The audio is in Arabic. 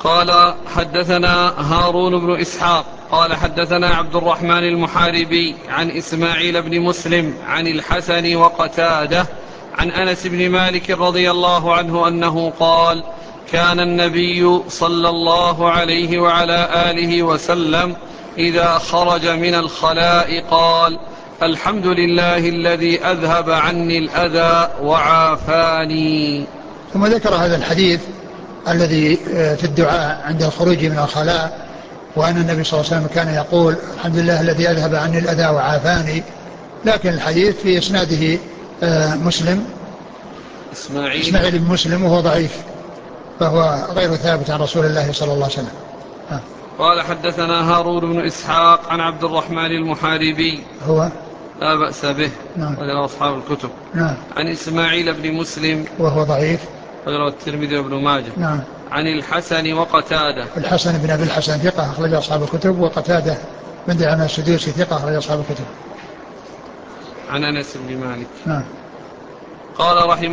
قال حدثنا هارون بن إسحاق قال حدثنا عبد الرحمن المحاربي عن إسماعيل بن مسلم عن الحسن وقتادة عن أنس بن مالك رضي الله عنه أنه قال كان النبي صلى الله عليه وعلى آله وسلم إذا خرج من الخلاء قال الحمد لله الذي أذهب عني الأذى وعافاني. ثم ذكر هذا الحديث الذي في الدعاء عند الخروج من الخلاء، وأن النبي صلى الله عليه وسلم كان يقول الحمد لله الذي أذهب عني الأذى وعافاني. لكن الحديث في إسناده مسلم إسماعيل بن مسلم وهو ضعيف، فهو غير ثابت عن رسول الله صلى الله عليه وسلم. قال حدثنا هارون بن إسحاق عن عبد الرحمن المحاربي هو لا بأس به نعم وله أصحاب الكتب. نعم. عن إسماعيل بن مسلم وهو ضعيف وله الترمذي وابن ماجه. نعم. عن الحسن وقتادة الحسن بن أبي الحسن ثقة أخرج أصحاب الكتب، وقتادة بن دعامة السدوسي ثقة أخرج أصحاب الكتب. عن أنس بن مالك نعم. قال رحمه